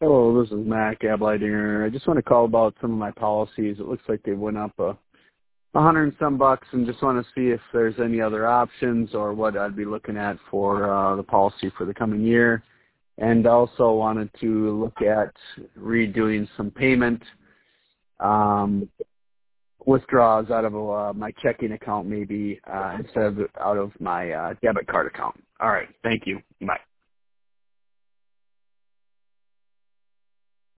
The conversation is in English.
Hello, this is Mac Ableidinger. I just want to call about some of my policies. It looks like they went up $100 and some bucks, and just want to see if there's any other options or what I'd be looking at for the policy for the coming year. And also wanted to look at redoing some payment withdrawals out of my checking account maybe instead of out of my debit card account. All right. Thank you. Bye.